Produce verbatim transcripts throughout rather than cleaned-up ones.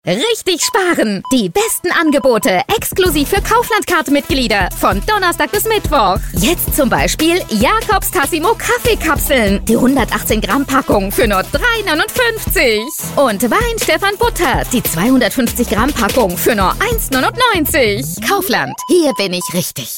Richtig sparen! Die besten Angebote exklusiv für Kaufland-Card-Mitglieder von Donnerstag bis Mittwoch. Jetzt zum Beispiel Jakobs Tassimo Kaffeekapseln, die hundertachtzehn Gramm Packung für nur drei neunundfünfzig. Und Wein Stefan Butter, die zweihundertfünfzig Gramm Packung für nur eins neunundneunzig. Kaufland, hier bin ich richtig.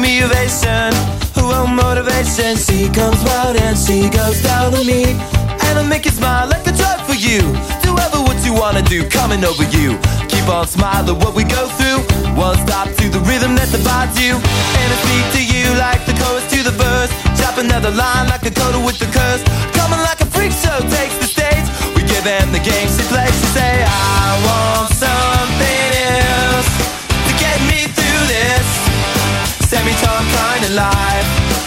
She comes round and she goes down on me, and I'll make you smile like a drug for you. Do ever what you wanna do, coming over you. Keep on smiling what we go through. One stop to the rhythm that divides you, and I speak to you like the chorus to the verse. Drop another line like a coda with the curse. Coming like a freak show takes the stage. We give them the game she plays. She say I want something else to get me through this semi-charm kind of life.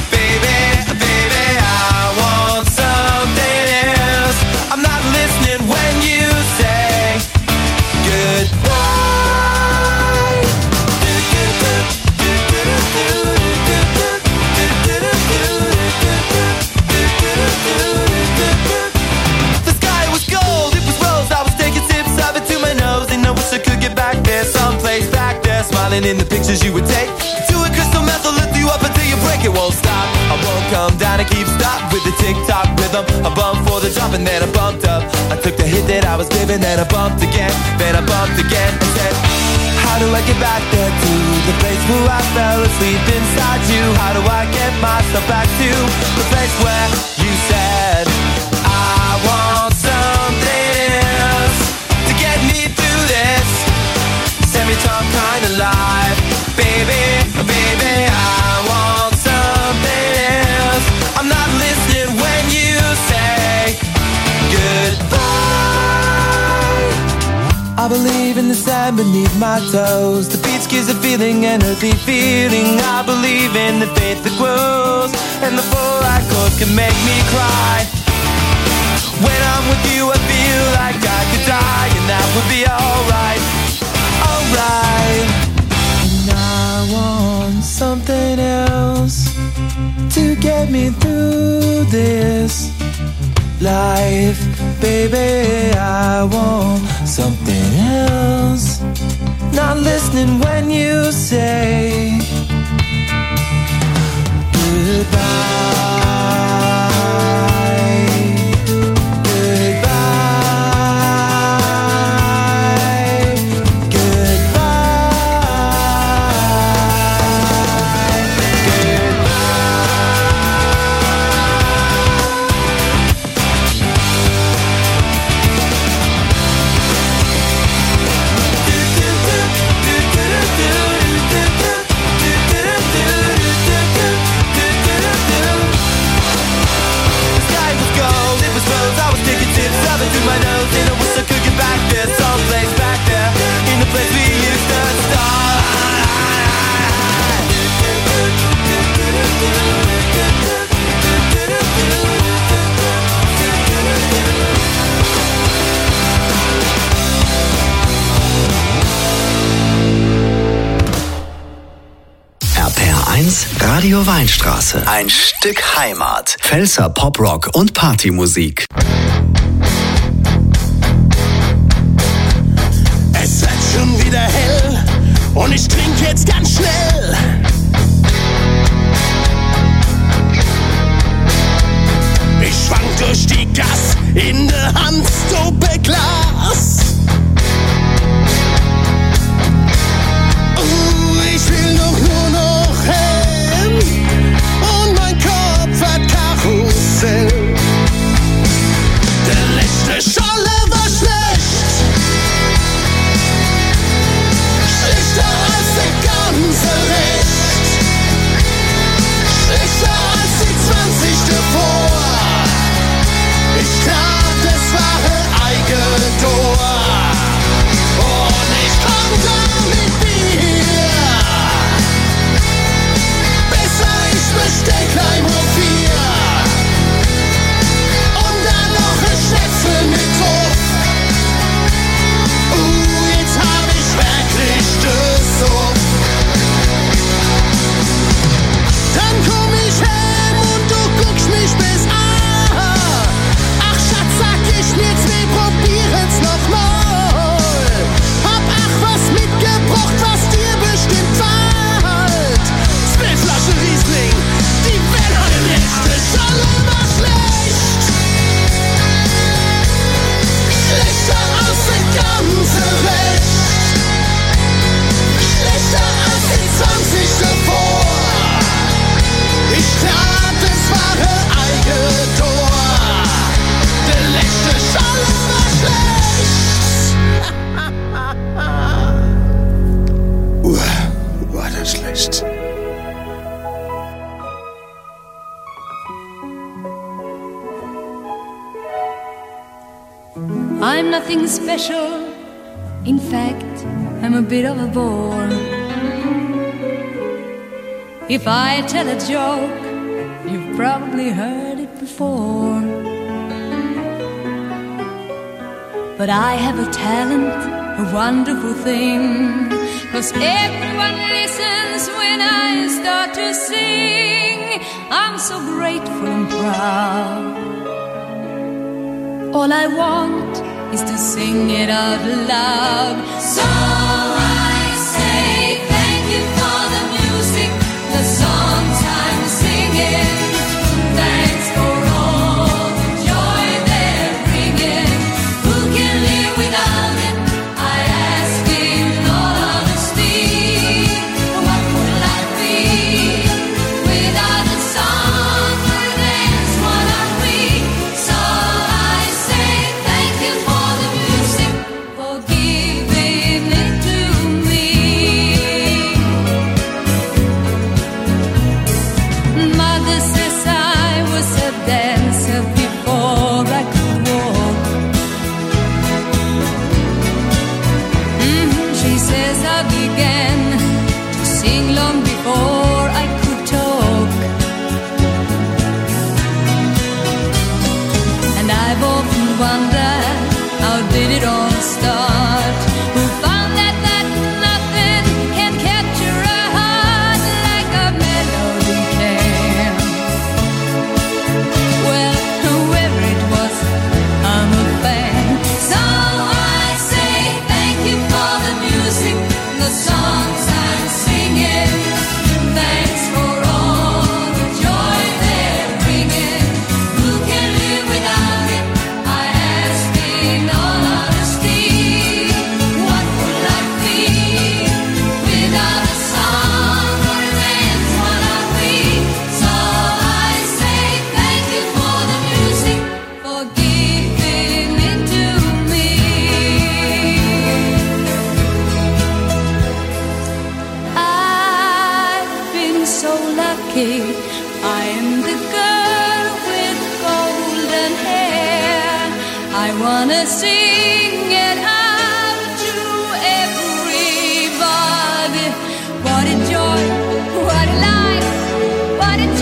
In the pictures you would take to a crystal method, lift you up until you break. It won't stop, I won't come down and keep stop with the tick-tock rhythm. I bumped for the drop and then I bumped up. I took the hit that I was given, then I bumped again, then I bumped again and said, how do I get back there to the place where I fell asleep inside you? How do I get myself back to the place where you said I want something else to get me through this semi-charm kind of life, baby, baby, I want something else. I'm not listening when you say goodbye. I believe in the sand beneath my toes. The beach gives a feeling, an earthly feeling. I believe in the faith that grows, and the four-eye chords can make me cry. When I'm with you, I feel like I could die, and that would be alright. Alright, and I want something else to get me through this life, baby. I want something else. Not listening when you say goodbye. Radio Weinstraße. Ein Stück Heimat. Pfälzer Poprock und Partymusik. Es wird schon wieder hell und ich trinke jetzt ganz schnell. Ich schwank durch die Gas in der Hand, Doppelglas. Uh, ich will doch nur noch heim und mein Kopf hat Karussell. Der letzte Scholle war schlecht, schlechter als der ganze Rest, schlechter als die zwanzig davor. Ich glaub, das war Eigentor. nothing special. In fact, I'm a bit of a bore. If I tell a joke, you've probably heard it before. But I have a talent, a wonderful thing, 'cause everyone listens when I start to sing. I'm so grateful and proud. All I want is to sing it out loud. So I say thank you for the music, the songs I'm singing. Thanks for all the joy they're bringing. Who can live without it? I ask in all honesty. What would life be without a song or dance? What are we? So I say thank you for the music, for giving it to me. Mother says I was a dancer before I could walk. Mhm, she says I began to sing long before I could talk. And I've often wondered, how did it all start? Who found that that nothing can capture a heart like a melody can? Well, whoever it was, I'm a fan. So I say thank you for the music, the songs I'm singing. Thanks for all the joy they're bringing. Who can live without it? I ask in all honesty. What would life be without a song or a dance? What are we? So I say thank you for the music, for giving it to me. I've been so lucky. I am the girl with golden hair. I wanna sing it out to everybody. What a joy, what a life, what a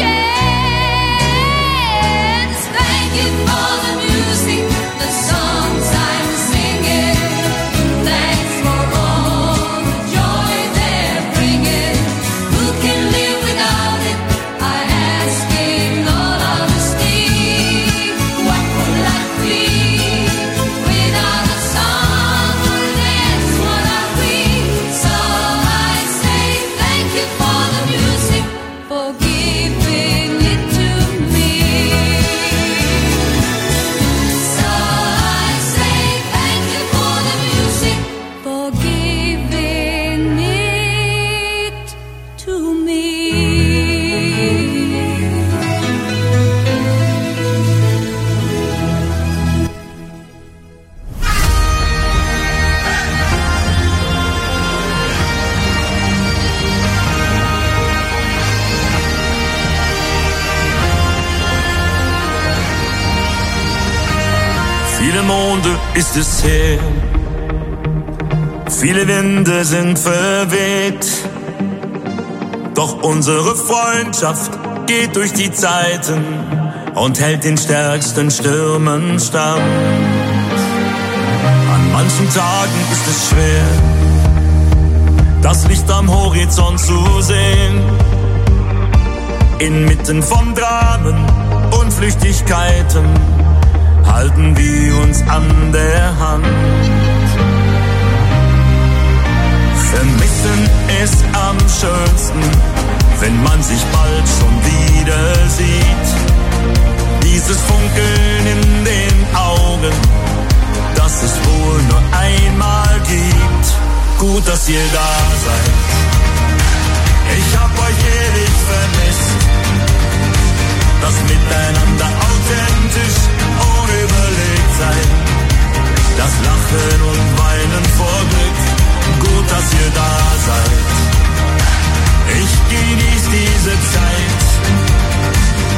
chance. Thank you for the music, the songs I'm singing. Thanks for all the joy they're bringing. Who can live without it? I ask in all honesty. What would life be without a song or a dance? What are we? So I say thank you for the music, for giving it to me. So I say thank you for the music, for giving it to me. Viele Monde ist es her, viele Winde sind verweht, doch unsere Freundschaft geht durch die Zeiten und hält den stärksten Stürmen stand. An manchen Tagen ist es schwer, das Licht am Horizont zu sehen. Inmitten von Dramen und Flüchtigkeiten halten wir uns an der Hand. Vermissen ist am schönsten, wenn man sich bald schon wieder sieht. Dieses Funkeln in den Augen, das es wohl nur einmal gibt. Gut, dass ihr da seid. Ich hab euch ewig vermisst. Das Miteinander authentisch, ohne überlegt sein. Das Lachen und Weinen vor Glück. Gut, dass ihr da seid. Ich genieß diese Zeit.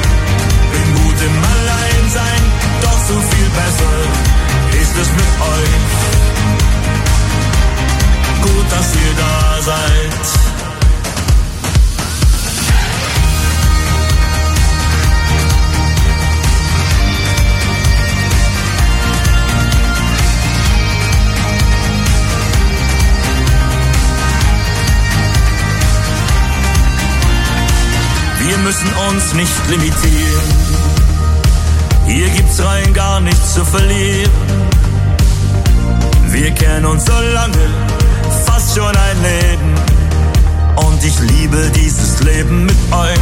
Bin gut im Alleinsein, doch so viel besser ist es mit euch müssen uns nicht limitieren. Hier gibt's rein gar nichts zu verlieren. Wir kennen uns so lange, fast schon ein Leben. Und ich liebe dieses Leben mit euch.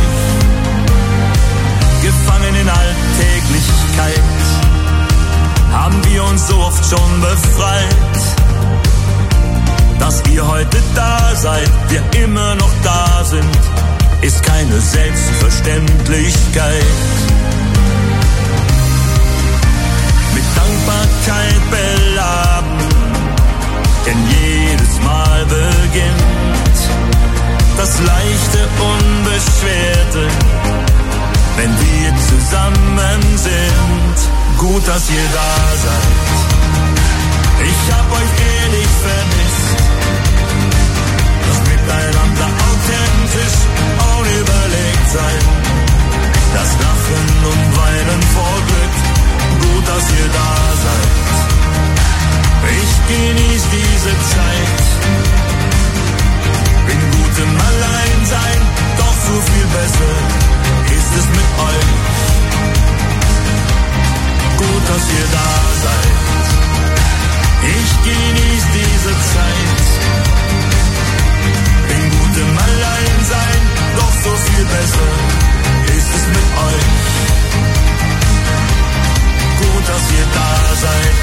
Gefangen in Alltäglichkeit, haben wir uns so oft schon befreit. Dass ihr heute da seid, wir immer noch da sind, ist keine Selbstverständlichkeit. Mit Dankbarkeit beladen, denn jedes Mal beginnt das leichte, unbeschwerte, wenn wir zusammen sind. Gut, dass ihr da seid. Ich hab euch ehrlich vermisst. Das Miteinander authentisch, unüberlegt sein. Das Lachen und Weinen vor Glück. Gut, dass ihr da seid. Ich genieß diese Zeit. Bin gut im Alleinsein, doch so viel besser ist es mit euch. Gut, dass ihr da seid. Ich genieß diese Zeit. Bin gut im Alleinsein, doch so viel besser ist es mit euch. Gut, dass ihr da seid.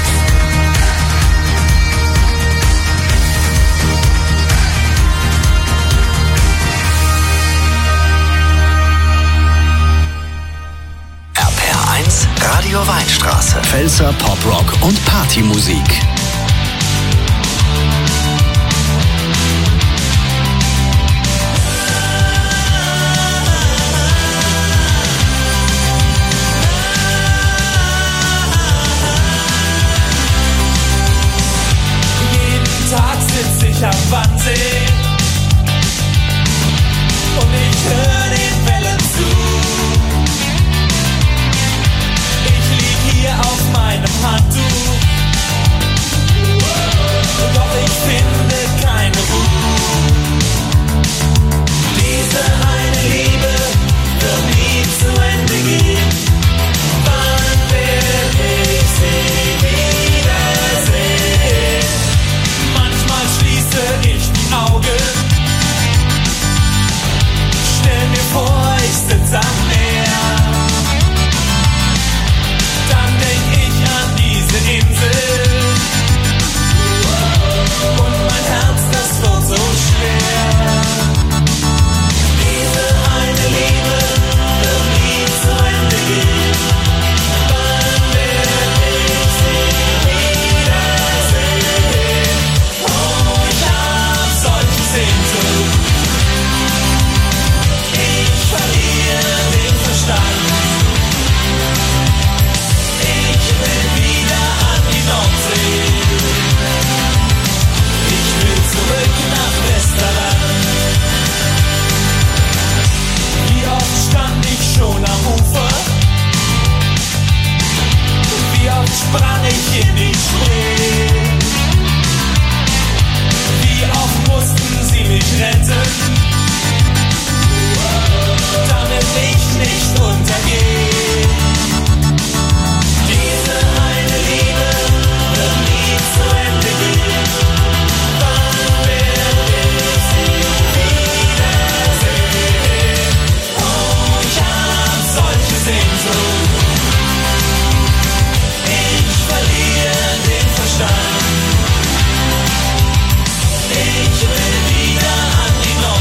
Radio Weinstraße. Pfälzer Poprock und Partymusik. Jeden Tag sitz ich am Wannsee und ich höre den Wellen zu. Hier auf meinem Handtuch, doch ich finde keine Ruhe. Diese eine Liebe wird nie zu Ende gehen. Wann werde ich sie wiedersehen? Manchmal schließe ich die Augen, stell mir vor, ich sitze am Meer. Dann denk ich an diese Insel und mein Herz, das wird so schwer. Diese eine Liebe wird nie zu Ende gehen. Wann werde ich sie wiedersehen? Oh, ich hab solche Sehnsucht. Ich verliere den Verstand. Ich will wieder an die Nordsee. Ich will zurück nach Westerland. Wie oft stand ich schon am Ufer? Wie oft sprang ich in die Spree? Wie oft mussten sie mich retten, damit ich nicht untergehe? Diese eine Liebe wird nie zu Ende gehen. Wann werde ich sie wiedersehen? Oh, ich hab solche Sehnsucht. Ich verliere den Verstand. Ich will wieder an die Nordsee.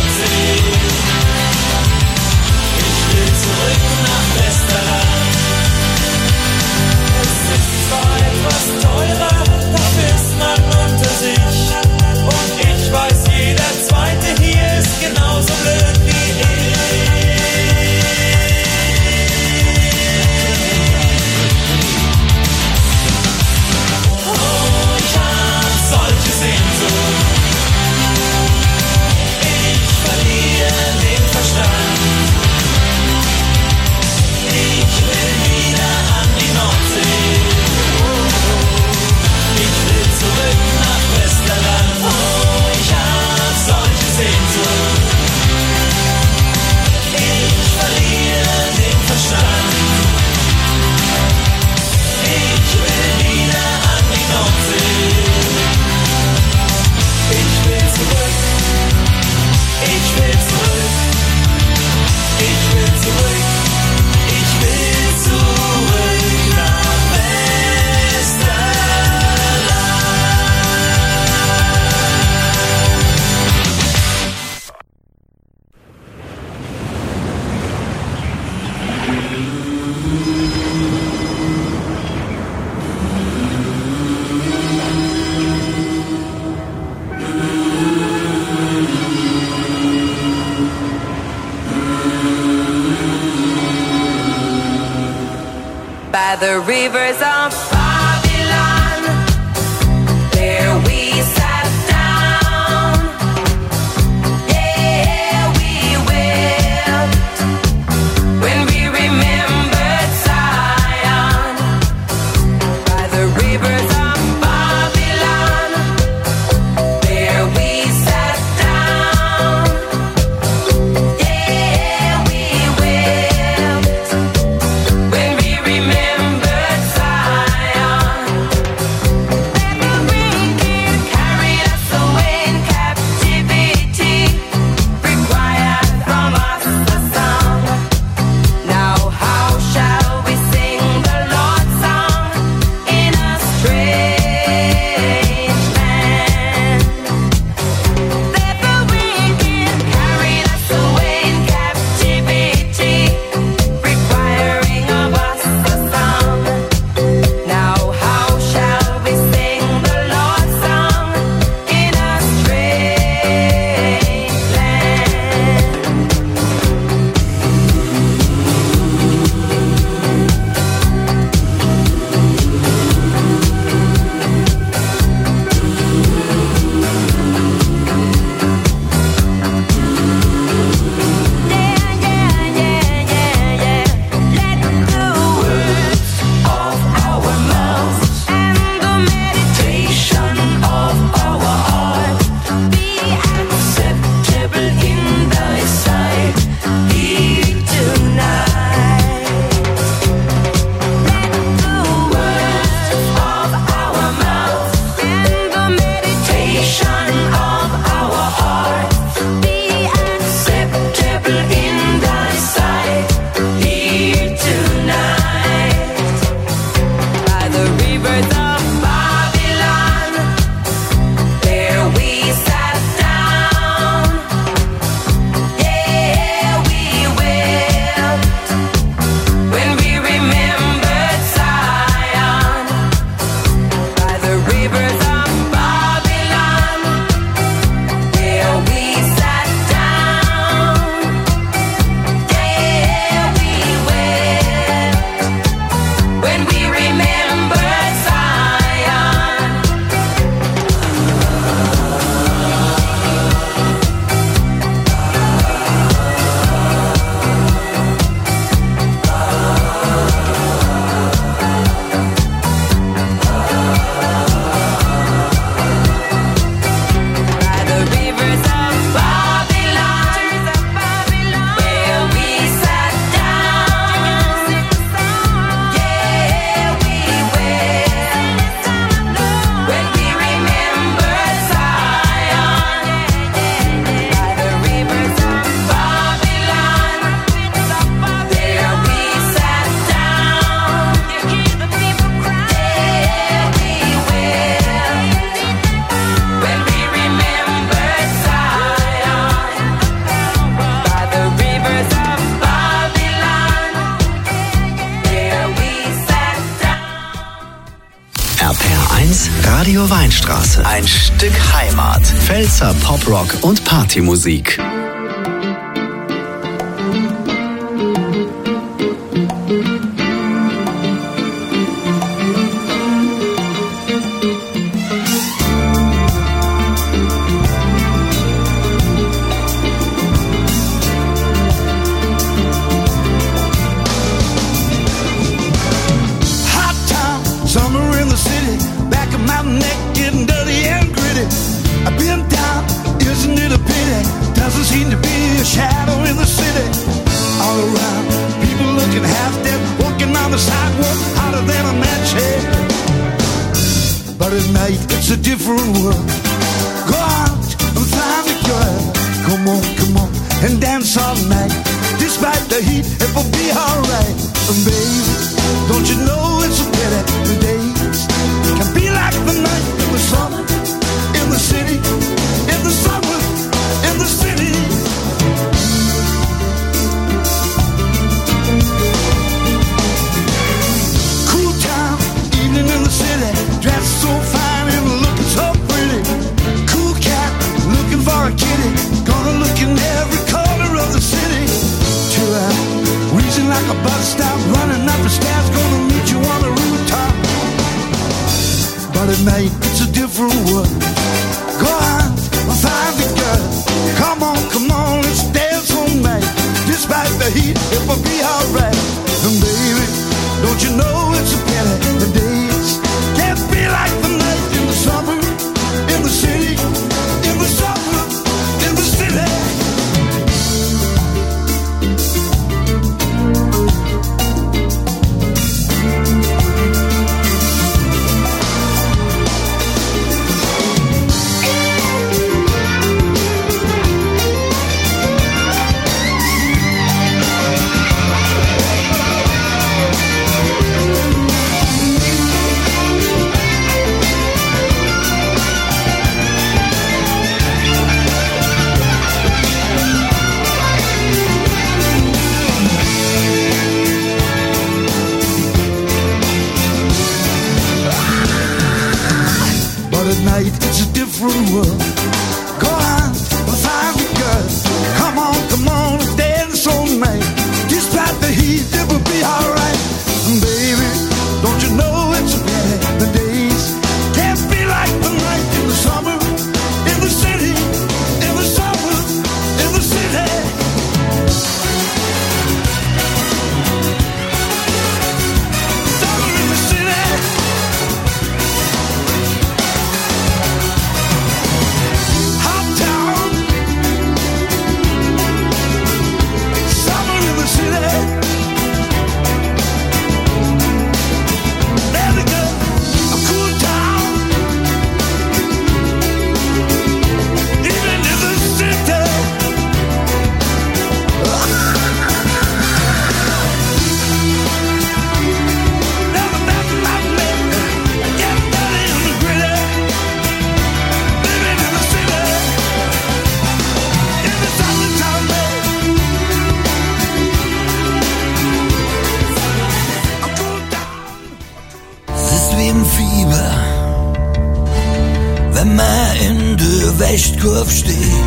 the rivers of Babylon, there we sat down. Yeah, we wept when we remembered Zion. By the rivers of Babylon, there we sat down. Yeah, we wept when we remembered Zion. Then the wicked carried us away in captivity, required from us a song. Now how shall we sing the Lord's song in a strange land? That the wicked carried us away in captivity, requiring of us a song. Now how shall we sing the Lord's song in a strange land? Radio Weinstraße. Ein Stück Heimat. Pfälzer Poprock und Partymusik. Hot town, summer in the city, back of my neck getting dirty and gritty. I've been down, isn't it a pity? Doesn't seem to be a shadow in the city. All around, people looking half dead, walking on the sidewalk, hotter than a match head. But at night, it's a different world. Go out and find a girl. Come on, come on, and dance all night. Despite the heat, it will be alright. And baby, don't you know it's a pity the days can be like the night in the summer, in the city, in the summer, in the city. Cool town, evening in the city, dressed so fine and looking so pretty. fever. Go out and find the girl. Come on, come on, let's dance all night. Despite the heat, it will be alright. And baby, don't you know it's a pity the days can't be like the night in the summer, in the city, in the summer, in the city. At night it's a different world. Go out and find the girl. Come on, come on, let's dance all night. Despite the heat, it will be alright. And baby, don't you know it's a pity the days can't be like the night in the summer, in the city, in the summer, in the city. Summer in the city. Wächtkurve stehen,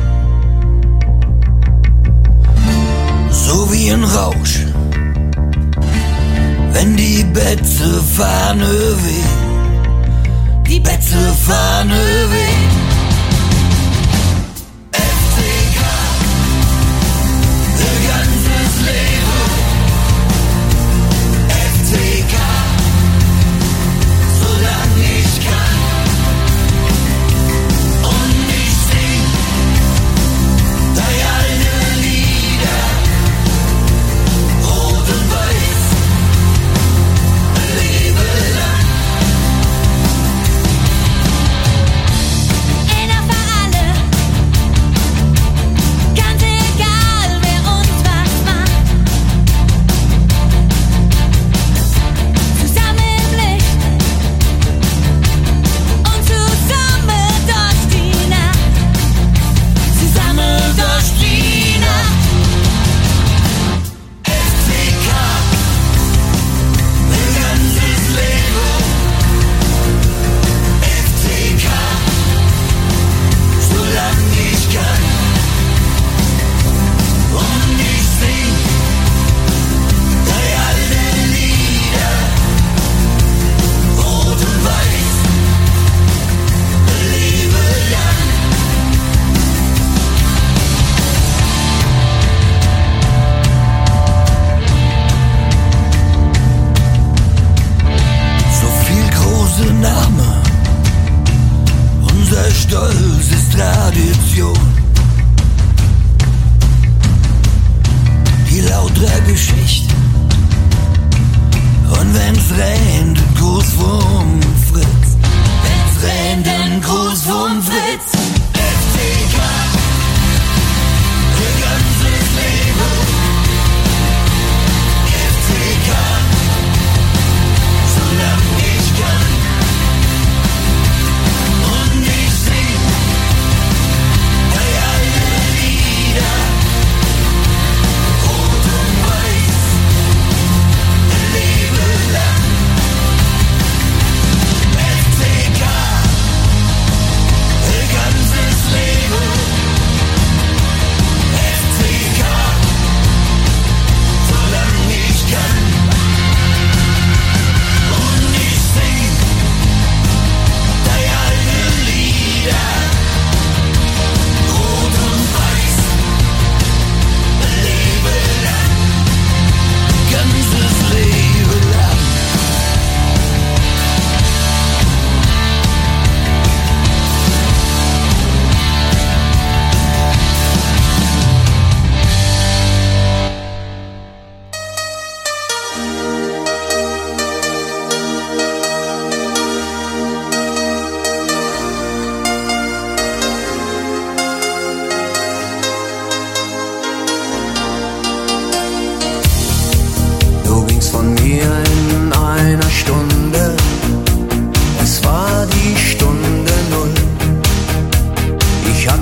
so wie ein Rausch, wenn die Betze Fahne wehen, die Betze Fahne wehen. F C K, ihr ganzes Leben, F C K, solange ich kann.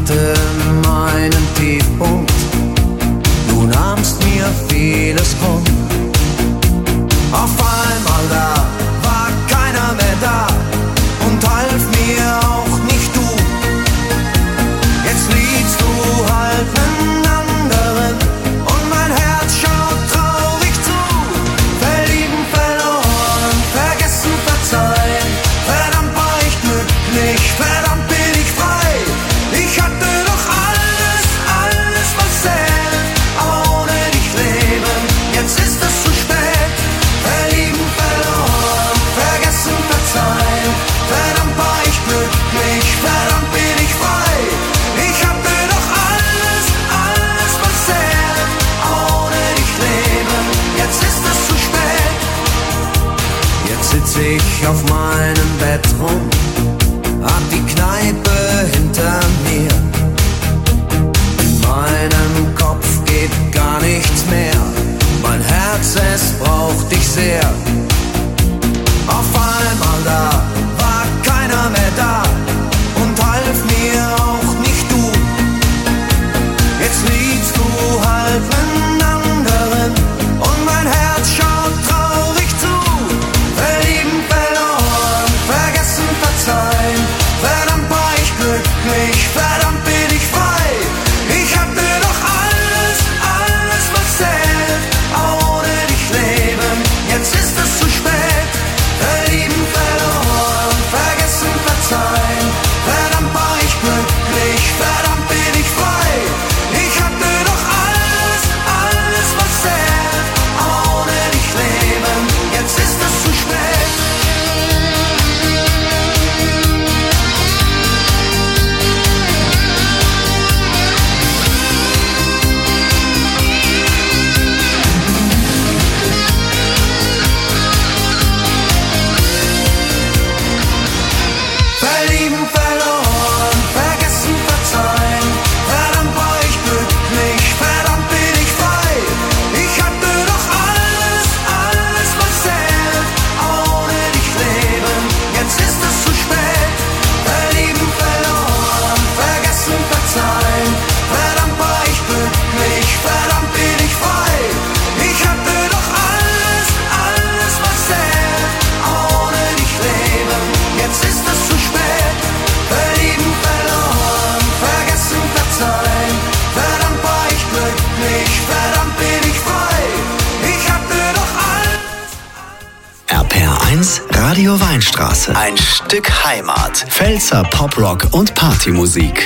hatte meinen Tiefpunkt, du nahmst mir vieles krumm. Auf einmal da war keiner mehr da und half mir auch nicht du. Jetzt liegst du halt einen anderen und mein Herz schaut traurig zu. Verlieben, verloren, vergessen, verzeihen, verdammt war ich glücklich, verdammt bin ich frei. Ich hatte doch alles, alles was zählt, aber ohne dich leben, jetzt ist es zu spät. Verlieben, verloren, vergessen, verzeihen, verdammt war ich glücklich, verdammt bin ich frei. Ich hatte doch alles, alles was zählt, aber ohne dich leben, jetzt ist es zu spät. Jetzt sitz ich auf meinem Bett rum, hab die Kneipe hinter mir. In meinem Kopf geht gar nichts mehr, mein Herz, es braucht dich sehr. Auf einmal da war keiner mehr da und half mir auch nicht du. Jetzt liegst du halt einen anderen und mein Herz schaut traurig zu. Verlieben, verloren, vergessen, verzeihen, verdammt war ich glücklich, verdammt bin ich frei. Ich hatte doch alles, alles was zählt, aber ohne dich leben, jetzt ist es zu spät. Verlieben, verloren, vergessen, verzeihen, verdammt war ich glücklich, verdammt bin ich frei. Ich hatte doch alles, alles was zählt, aber ohne dich leben, jetzt ist es zu spät. Verlieben, verloren, vergessen, verzeihen, verdammt war ich glücklich, verdammt bin ich frei. Ich hatte doch alles, alles was zählt, aber ohne dich leben, jetzt ist es zu spät. Verlieben, verloren, vergessen, verzeihen, verdammt war ich glücklich, verdammt bin ich frei. Ich hatte doch alles, alles was zählt, aber ohne dich leben, jetzt ist es zu spät. Verlieben, verloren, vergessen, verzeihen, verdammt war ich glücklich, verdammt bin ich frei. Ich hatte doch alles. R P R eins Radio Weinstraße. Ein Stück Heimat. Pfälzer Poprock und Partymusik.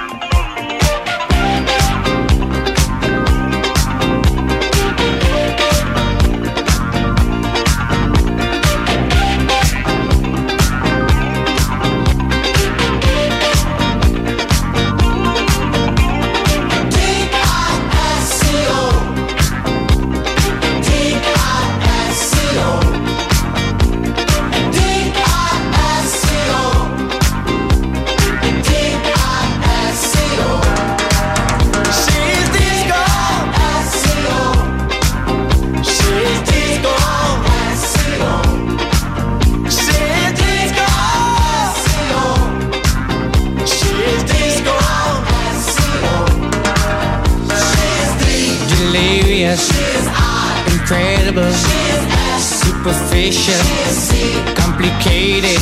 Delirious, incredible, superficial, complicated.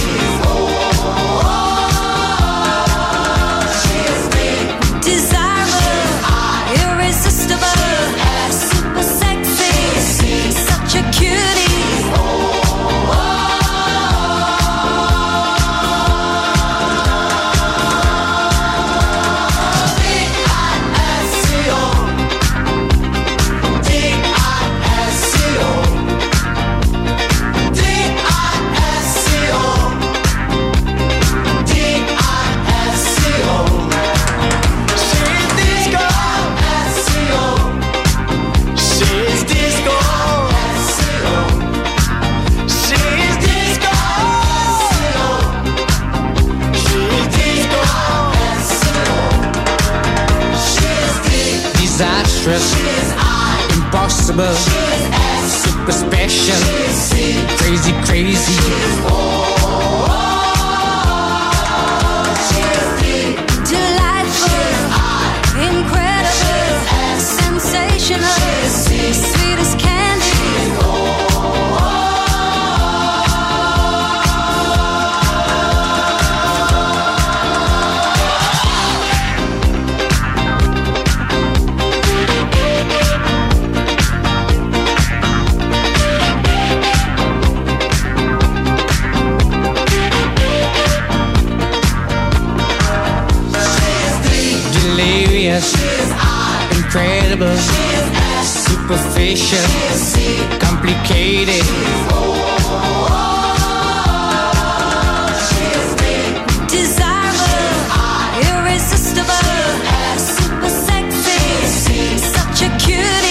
Desirable, irresistible, super sexy, such a cutie. Disastrous, impossible, super special, crazy, crazy. Delightful, fierce, incredible, superficial, complicated. Desirable, irresistible, super sexy, such a cutie.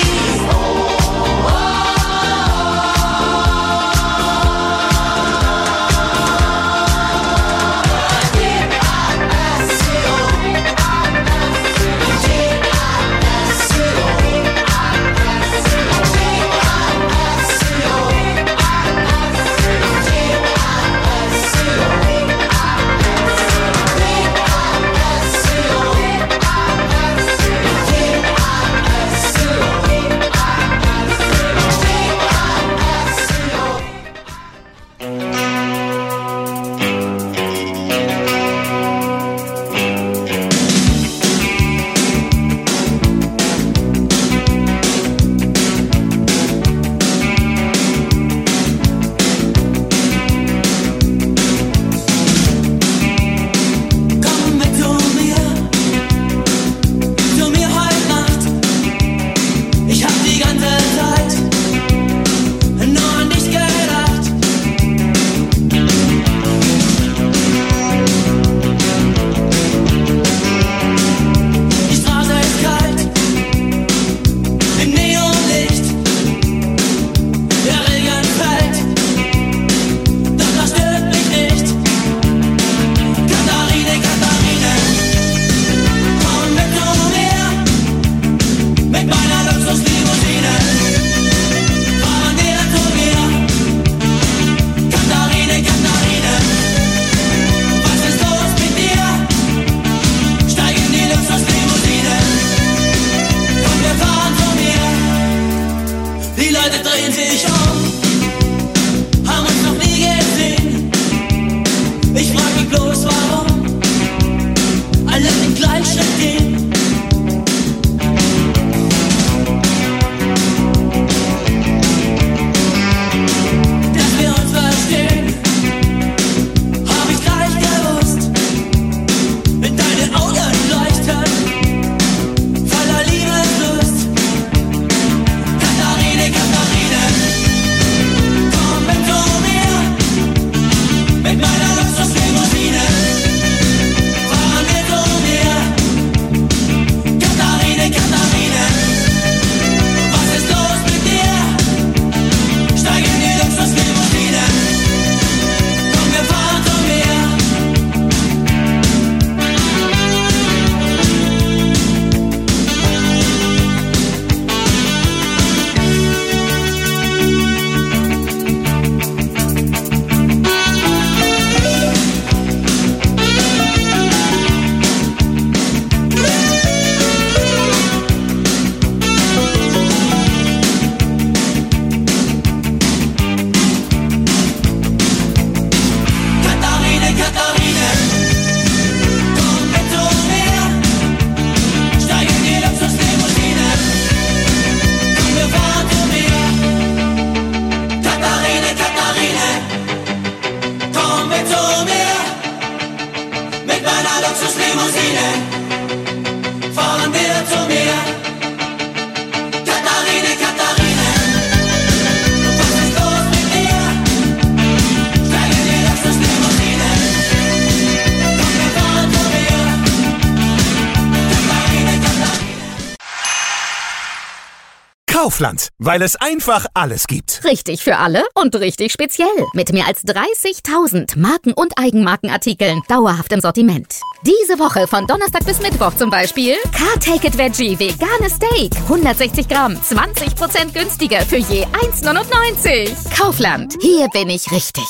Kaufland, weil es einfach alles gibt. Richtig für alle und richtig speziell. Mit mehr als dreißigtausend Marken- und Eigenmarkenartikeln dauerhaft im Sortiment. Diese Woche von Donnerstag bis Mittwoch zum Beispiel Car Take It Veggie veganes Steak. hundertsechzig Gramm, zwanzig Prozent günstiger für je eins neunundneunzig. Kaufland, hier bin ich richtig.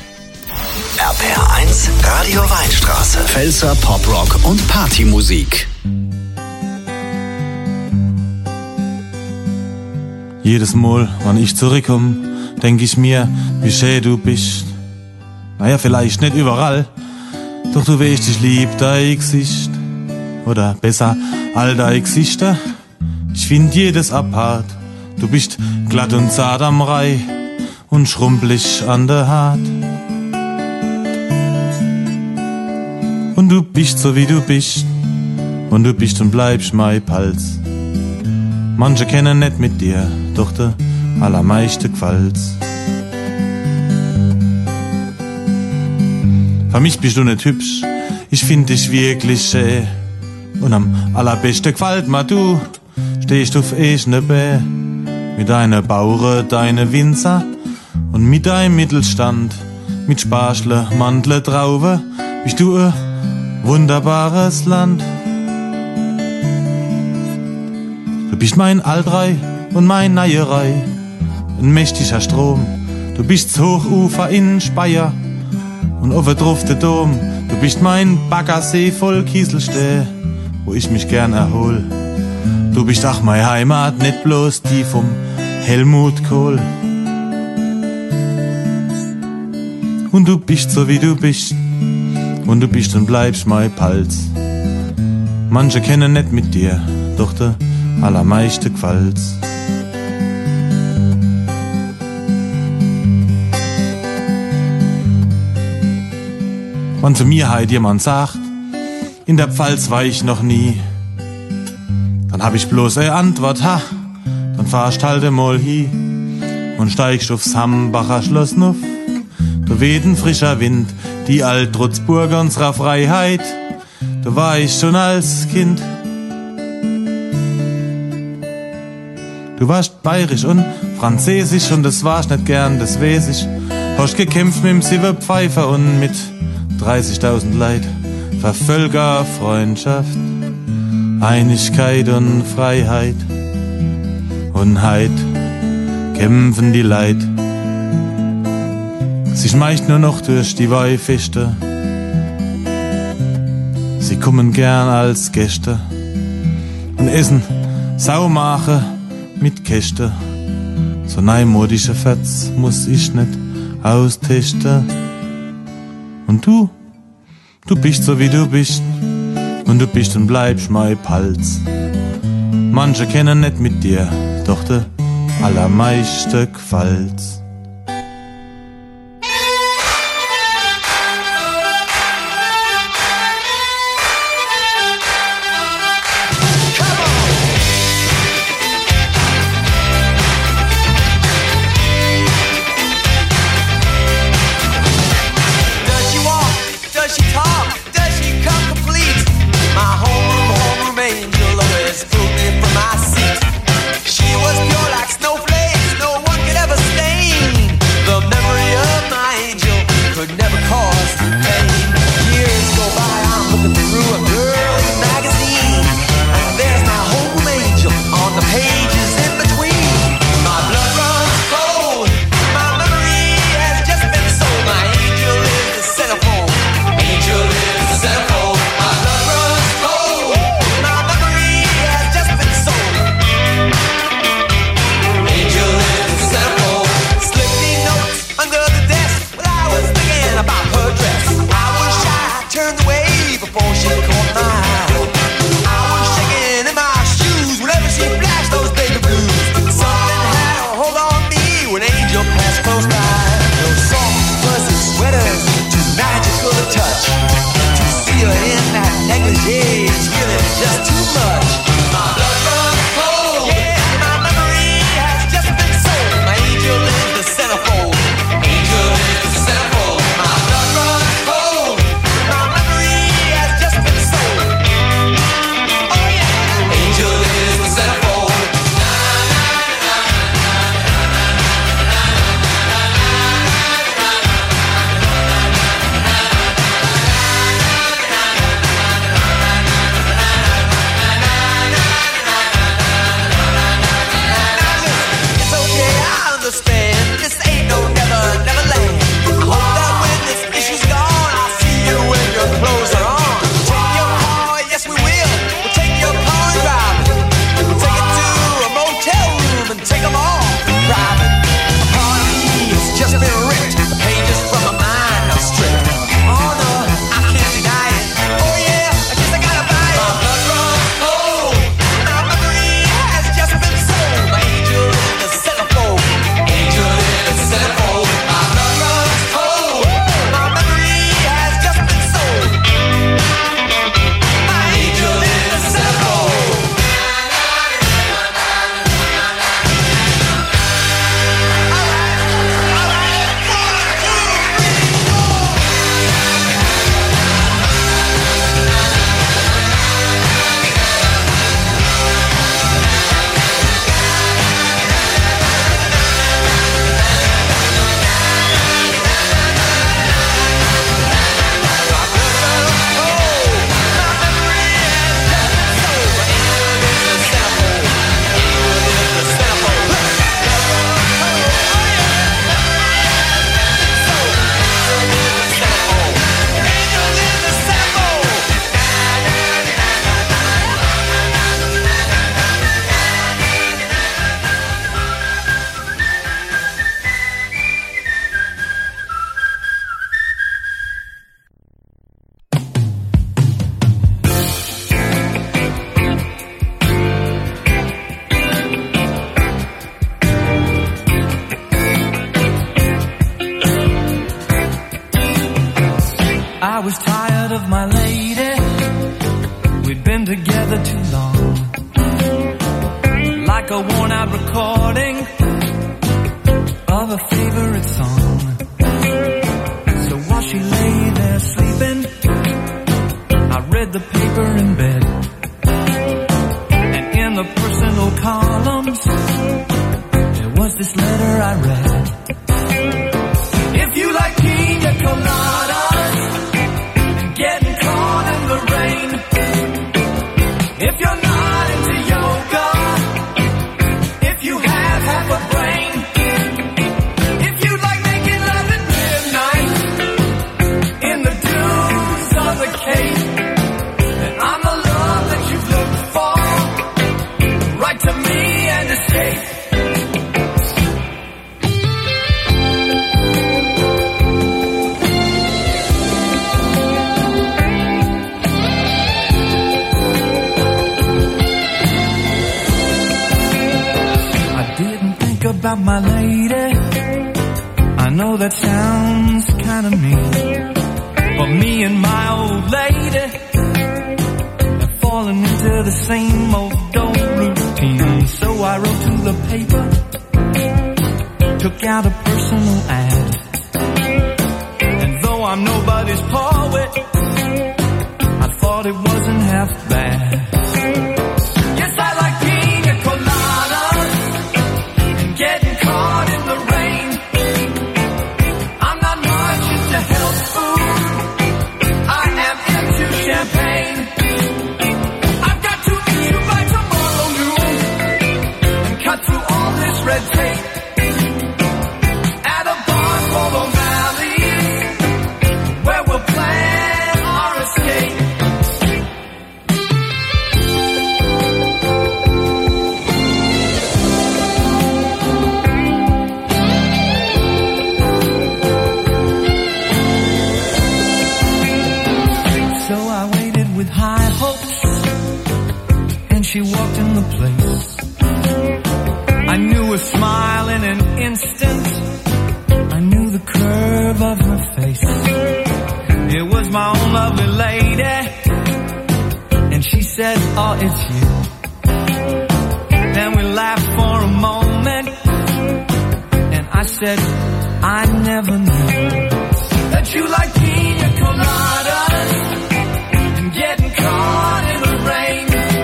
R P R eins Radio Weinstraße. Pfälzer Poprock und Partymusik. Jedes Mal, wenn ich zurückkomme, denk ich mir, wie schön du bist. Naja, vielleicht nicht überall, doch du weißt, ich lieb dein Gesicht. Oder besser, all deine Gesichter. Ich find jedes apart. Du bist glatt und zart am Reih und schrumpelig an der Haut. Und du bist so wie du bist, und du bist und bleibst mein Palz. Manche kennen nicht mit dir, doch der allermeiste gefällt's. Für mich bist du nicht hübsch, ich find dich wirklich schön. Und am allerbesten gefällt mir du, stehst auf eigene Bä. Mit deiner Bauere, deine Winzer und mit deinem Mittelstand. Mit Sparschle, Mandle, Traube, bist du ein wunderbares Land. Du bist mein Altrei und mein Neierei, ein mächtiger Strom. Du bist das Hochufer in Speyer und oben drauf der Dom. Du bist mein Baggersee voll Kieselsteh, wo ich mich gern erhol. Du bist auch meine Heimat, nicht bloß die vom Helmut Kohl. Und du bist so wie du bist, und du bist und bleibst mein Palz. Manche kennen nicht mit dir, doch der allermeiste gefällt's. Wenn zu mir heut jemand sagt, in der Pfalz war ich noch nie, dann hab ich bloß eine Antwort, ha, dann fahrst halt einmal hi und steigst aufs Hambacher Schloss nuff. Da weht ein frischer Wind, die Alt-Trutzburg unserer Freiheit, da war ich schon als Kind. Du warst bayerisch und französisch und das warst nicht gern, das weiß ich. Hast gekämpft mit dem Silberpfeifer und mit dreißigtausend Leid. Für Völkerfreundschaft, Einigkeit und Freiheit. Und heut kämpfen die Leid. Sie schmeicht nur noch durch die Weihfeste. Sie kommen gern als Gäste und essen Saumache mit Käste. So neumodische Fetz muss ich nicht austesten. Und du, du bist so wie du bist, und du bist und bleibst mein Palz. Manche kennen nicht mit dir, doch der allermeiste gefällt's. She was pure like snowflakes, no one could ever stain. of my lady. We'd been together too long, like a worn out recording of a favorite song. So while she lay there sleeping, I read the paper in bed, and in the personal columns there was this letter I read. If you like pina coladas and getting caught in the rain, if you're not into yoga, if you have half a brain, if you like making love at midnight in the dunes of the Cape, then I'm the love that you've looked for. Write to me and escape. About my lady, I know that sounds kinda mean, but me and my old lady have fallen into the same old old routine. So I wrote to the paper, took out a personal ad, and though I'm nobody's poet, I thought it wasn't half bad. Yes, I like pina coladas, getting caught in the rain. I'm not much into health food, I am into champagne. I've got to meet you by tomorrow noon and cut through all this red tape at a bar called O'Malley's, where we'll plan our escape. She walked in the place. I knew her smile in an instant. I knew the curve of her face. It was my own lovely lady, and she said, oh, it's you. Then we laughed for a moment, and I said, I never knew that you like pina coladas and getting caught in the rain,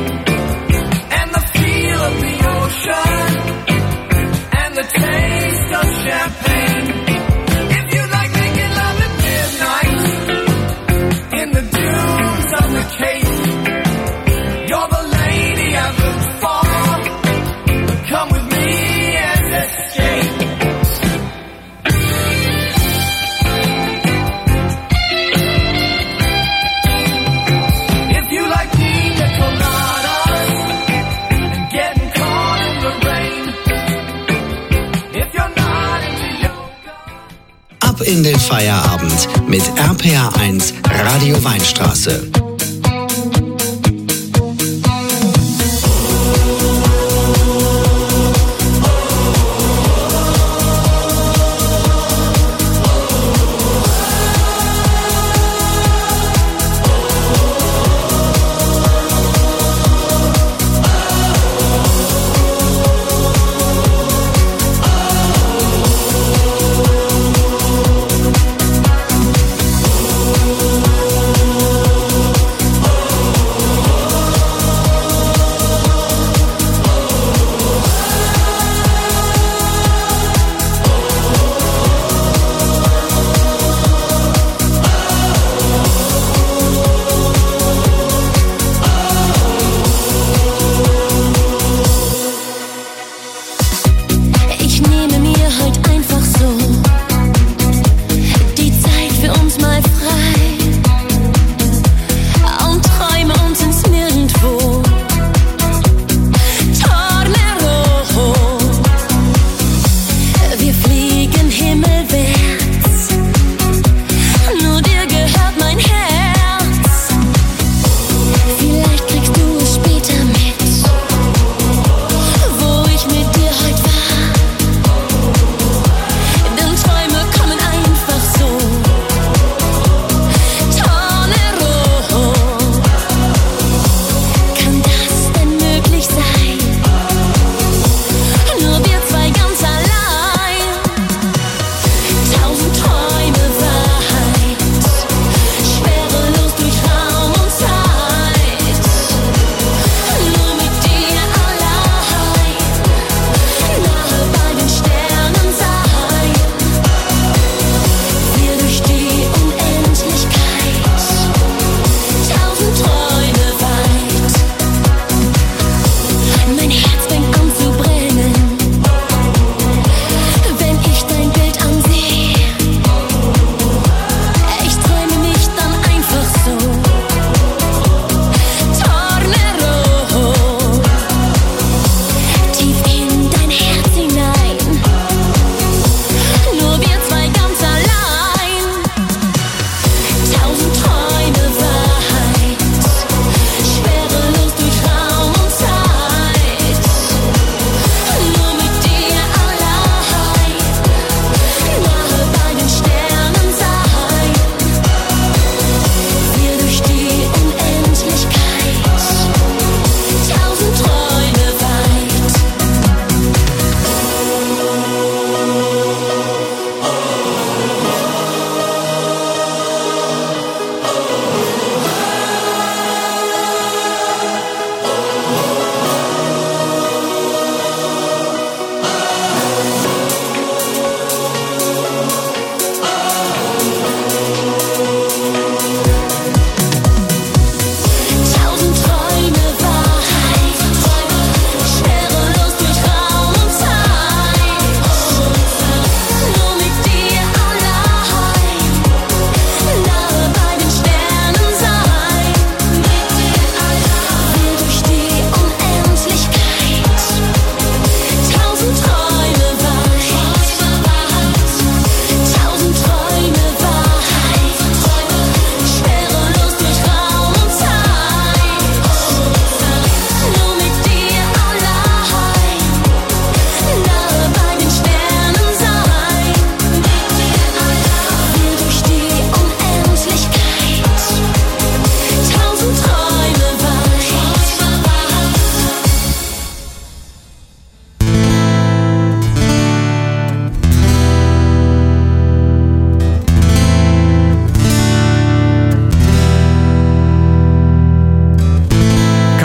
of the ocean and the taste of champagne. If you like making love at midnight in the dunes of the Cape, you're the lady I've looked for. Come with me and escape. If you like pina coladas, ab in den Feierabend mit R P R eins Radio Weinstraße. Oh,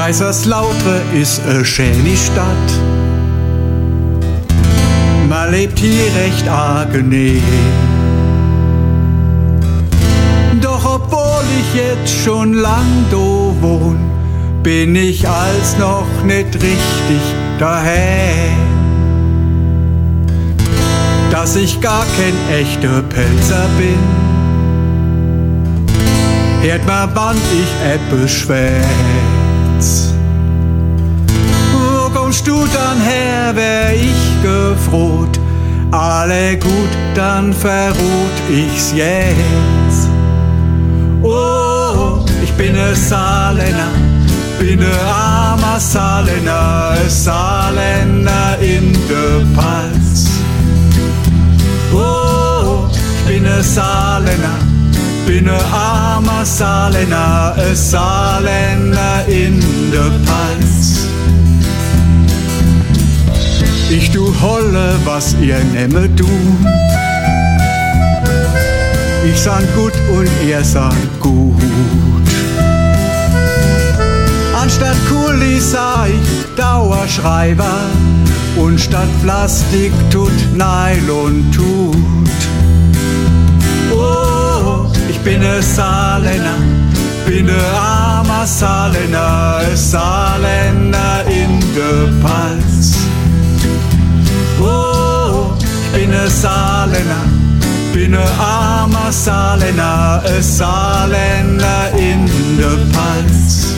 Kaiserslautern ist eine schöne Stadt. Man lebt hier recht angenehm. Doch obwohl ich jetzt schon lang do wohn, bin ich als noch nicht richtig daheim. Dass ich gar kein echter Pelzer bin, hört man, wann ich etwas schwätz. Wo kommst du dann her, wär ich gefroht? Alle gut, dann verrot ich's jetzt. Oh, ich bin a Saarländer, bin a armer Saarländer, a Saarländer in der Palz. Oh, ich bin a Saarländer, bin a armer Saarländer, a Saarländer in der Palz. Ich tu holle, was ihr nehme du. Ich sag gut und ihr sagt gut. Anstatt Kuli sah ich Dauerschreiber und statt Plastik tut Nylon tut. Oh, ich bin a Saarländer, bin a armer Saarländer, a Saarländer in der Palz. Oh, ich bin a Saarländer, bin a armer Saarländer, a Saarländer in der Palz.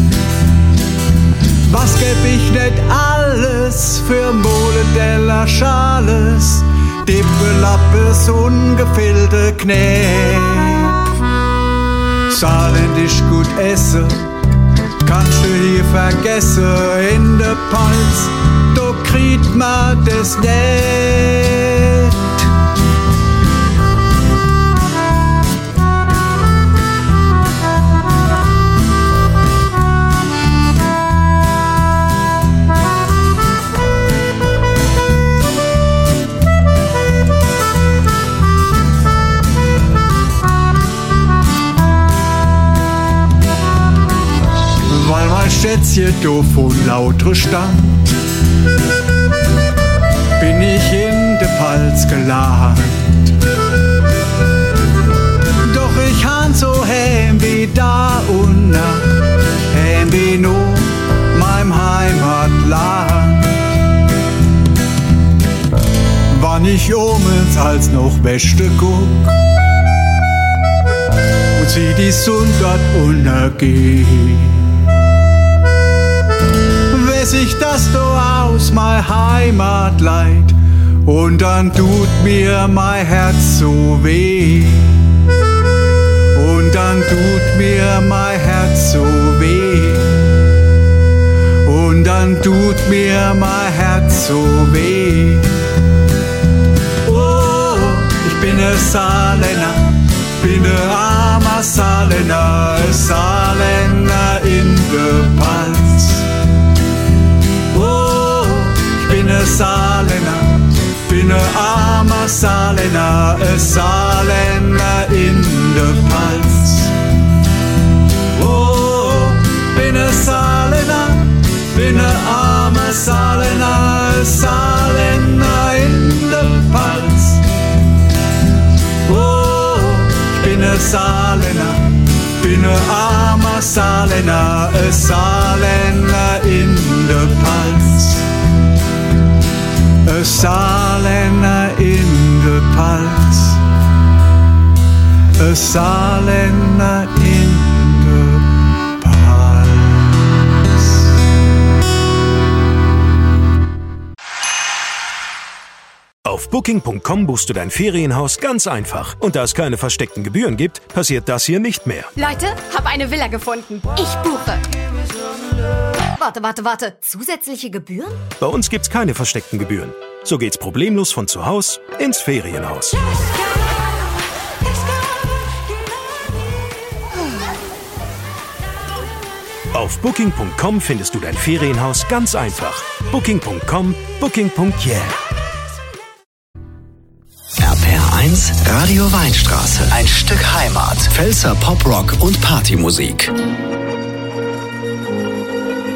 Was gäb ich nicht alles für Moledeller Schales, Dippelappes, ungefüllte Knäb. Saarländisch gut essen, kannst du hier vergessen in der Palz, da kriegt man das nicht. Weil mein Schätzchen do von Lautre stammt, bin ich in de Palz gelandet. Doch ich han so heim wie da und nach, heim wie no meinem Heimatland. Wann ich omens als noch Beste guck und sieh die Sonne dort untergehen, weiß ich, dass du aus mein Heimat leid, und dann tut mir mein Herz so weh. Und dann tut mir mein Herz so weh. Und dann tut mir mein Herz so weh. Oh, ich bin a Saarländer, bin a armer Saarländer, a Saarländer in der Palz. Bin a Saarländer, bin a armer Saarländer, a Saarländer in der Palz. Oh, bin a Saarländer, bin a armer Saarländer, a Saarländer in der Palz. Oh, bin a Saarländer, bin a armer Saarländer, a Saarländer in der Palz. A Saarländer in der Palz, a Saarländer in der Palz. Auf Booking Punkt com buchst du dein Ferienhaus ganz einfach. Und da es keine versteckten Gebühren gibt, passiert das hier nicht mehr. Leute, hab eine Villa gefunden. Ich buche. Warte, warte, warte. Zusätzliche Gebühren? Bei uns gibt's keine versteckten Gebühren. So geht's problemlos von zu Haus ins Ferienhaus. Auf Booking Punkt com findest du dein Ferienhaus ganz einfach. Booking Punkt com, Booking Punkt yeah. R P R eins Radio Weinstraße. Ein Stück Heimat. Pfälzer Poprock und Partymusik.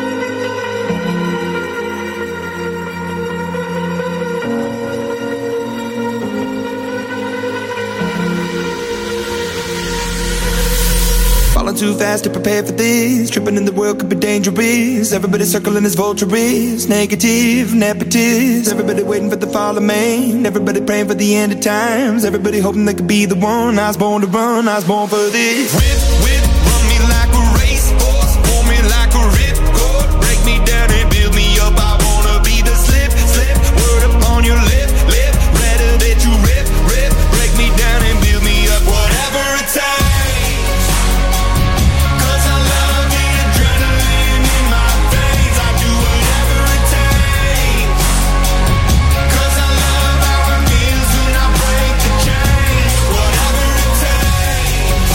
falling too fast to prepare for this. Tripping in the world could be dangerous. Everybody circling as vultures. Negative, nepotist. Everybody waiting for the fall of man. Everybody praying for the end of times. Everybody hoping they could be the one. I was born to run, I was born for this. Whip, whip, run me like a racehorse. Pull me like a ripcord. Break me down and build me up. I wanna be the slip, slip. Word upon your lip, lip. Better that you rip, rip. Break me down and build me up. Whatever it takes. Cause I love the adrenaline in my veins. I do whatever it takes. Cause I love how it feels when I break the chains. Whatever it takes.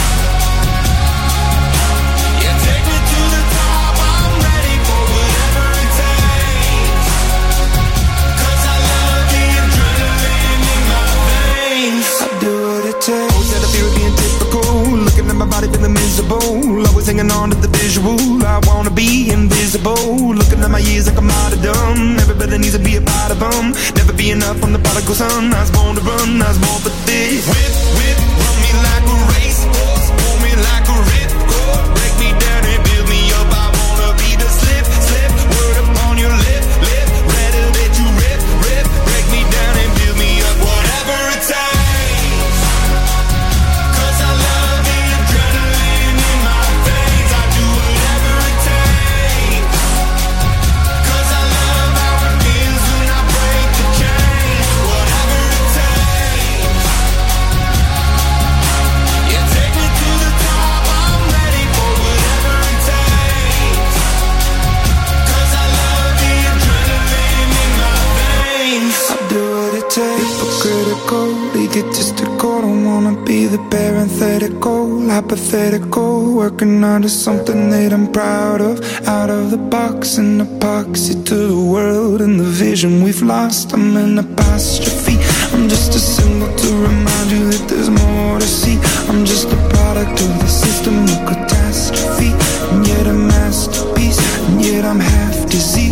Yeah, take me to the top. I'm ready for whatever it takes. Cause I love the adrenaline in my veins. I do what it takes. Always had a fear of being typical. Looking at my body feeling miserable. Always hanging on to the visual. I wanna be invisible. Looking at my years like I'm out of dumb. Everybody needs to be a part of them. Never be enough on the prodigal son. I was born to run, I was born for this. Whip, whip, run me like a racehorse. Pull me like a ripcord. Break me down and build me up. I wanna be the slip, slip. Word upon your lip, lip. Better that you rip, rip. Break me down and build me up. Whatever it takes. Cause I love the adrenaline in my veins. I do whatever it takes. Cause I love how it feels when I break the chains. Whatever it takes. Yeah, take me to the top. I'm ready for whatever it takes. Cause I love the adrenaline in my veins. I do what it takes. Hypocritical, egotistical. Don't wanna be the parenthetical, hypothetical. Working under something that I'm proud of. Out of the box, an epoxy to the world and the vision we've lost. I'm an apostrophe. I'm just a symbol to remind you that there's more to see. I'm just a product of the system of catastrophe. And yet a masterpiece, and yet I'm half diseased.